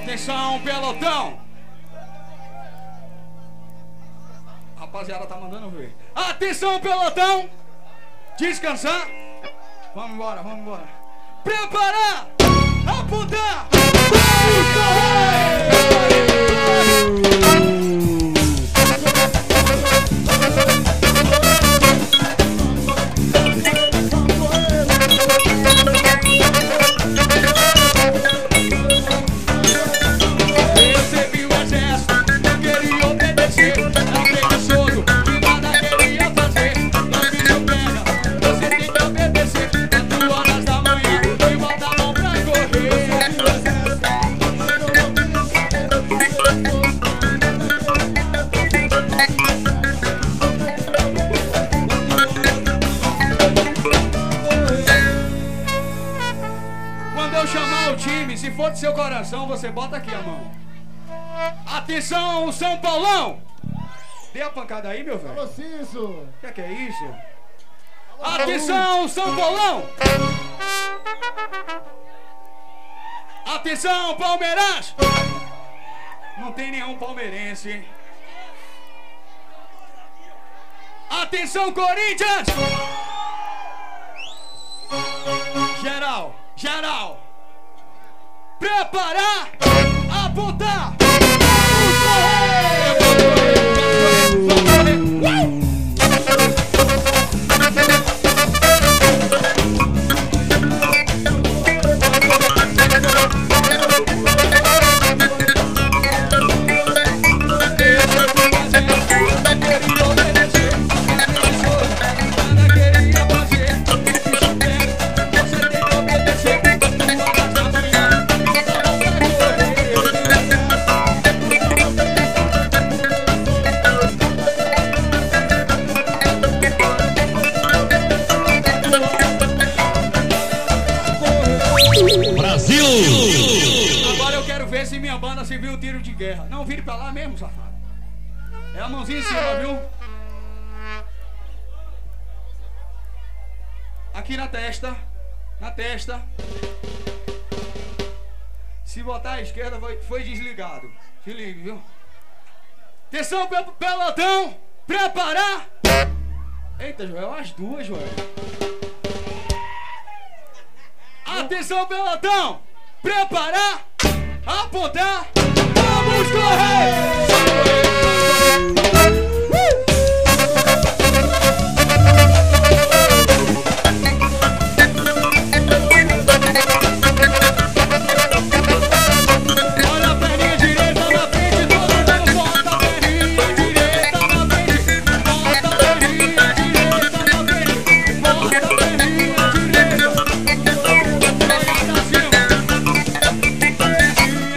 Atenção, pelotão. Rapaziada, tá mandando ver. Atenção, pelotão. Descansar. Vamos embora, vamos embora. Preparar. Apontar. Vamos correr. Se for do seu coração, você bota aqui a mão. Atenção, São Paulão! Dê a pancada aí, meu velho. Alô, Ciso! O que é isso? Atenção, São Paulão! Atenção, Palmeiras! Não tem nenhum palmeirense. Atenção, Corinthians! Geral, geral! Preparar, apontar, vamos correr! Você viu o tiro de guerra? Não, vire pra lá mesmo, safado. É a mãozinha em cima, viu? Aqui na testa. Na testa. Se botar à esquerda, foi desligado. Se ligue, viu? Atenção, pelotão. Preparar. Eita, Joel, as duas, Joel. Atenção, pelotão. Preparar. Apontar.